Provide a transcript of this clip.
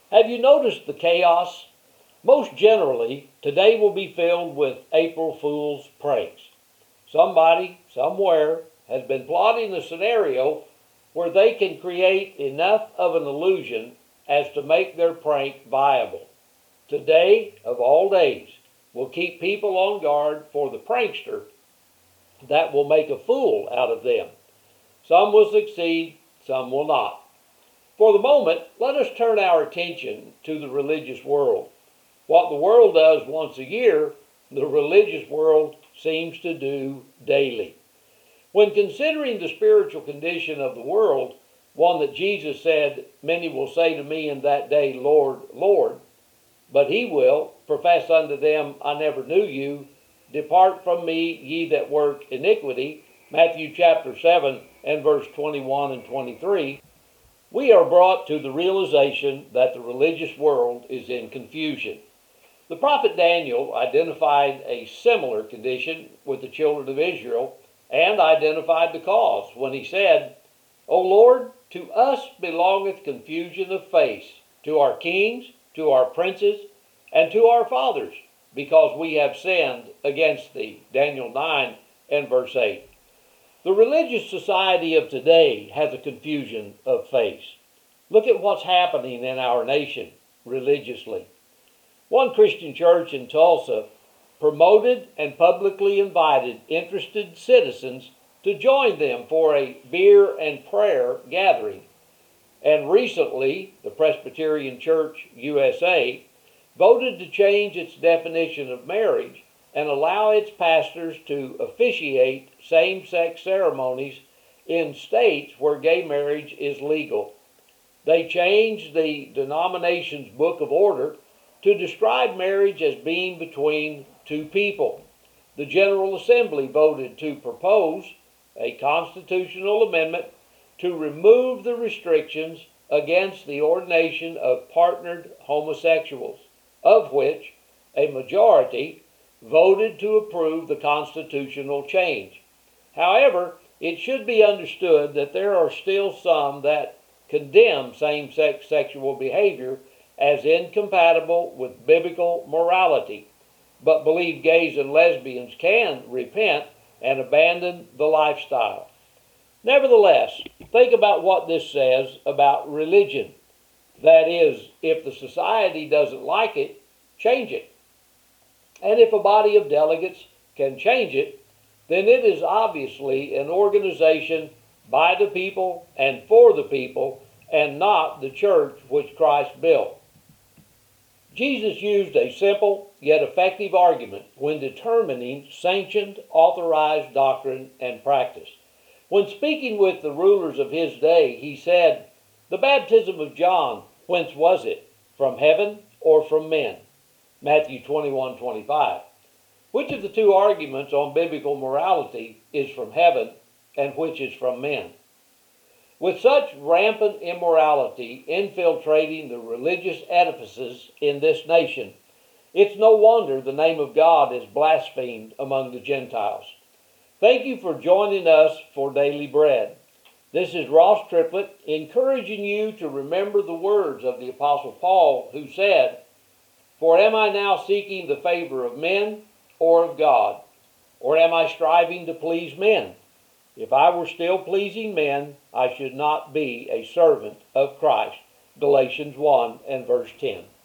Have you noticed the chaos? Most generally, today will be filled with April Fool's pranks. Somebody, somewhere, has been plotting a scenario where they can create enough of an illusion as to make their prank viable. Today, of all days, will keep people on guard for the prankster that will make a fool out of them. Some will succeed, some will not. For the moment, let us turn our attention to the religious world. What the world does once a year, the religious world seems to do daily. When considering the spiritual condition of the world, one that Jesus said, "Many will say to me in that day, Lord, Lord," but he will profess unto them, "I never knew you. Depart from me, ye that work iniquity." Matthew chapter 7 and verse 21 and 23. We are brought to the realization that the religious world is in confusion. The prophet Daniel identified a similar condition with the children of Israel and identified the cause when he said, "O Lord, to us belongeth confusion of face, to our kings, to our princes, and to our fathers, because we have sinned against thee." Daniel 9 and verse 8. The religious society of today has a confusion of face. Look at what's happening in our nation religiously. One Christian church in Tulsa promoted and publicly invited interested citizens to join them for a beer and prayer gathering. And recently, the Presbyterian Church USA voted to change its definition of marriage and allow its pastors to officiate same-sex ceremonies in states where gay marriage is legal. They changed the denomination's book of order to describe marriage as being between two people. The General Assembly voted to propose a constitutional amendment to remove the restrictions against the ordination of partnered homosexuals, of which a majority voted to approve the constitutional change. However, it should be understood that there are still some that condemn same-sex sexual behavior as incompatible with biblical morality, but believe gays and lesbians can repent and abandon the lifestyle. Nevertheless, think about what this says about religion. That is, if the society doesn't like it, change it. And if a body of delegates can change it, then it is obviously an organization by the people and for the people, and not the church which Christ built. Jesus used a simple yet effective argument when determining sanctioned, authorized doctrine and practice. When speaking with the rulers of his day, he said, "The baptism of John, whence was it? From heaven or from men?" Matthew 21:25. Which of the two arguments on biblical morality is from heaven and which is from men? With such rampant immorality infiltrating the religious edifices in this nation, it's no wonder the name of God is blasphemed among the Gentiles. Thank you for joining us for Daily Bread. This is Ross Triplett, encouraging you to remember the words of the Apostle Paul, who said, "For am I now seeking the favor of men or of God? Or am I striving to please men? If I were still pleasing men, I should not be a servant of Christ." Galatians 1 and verse 10.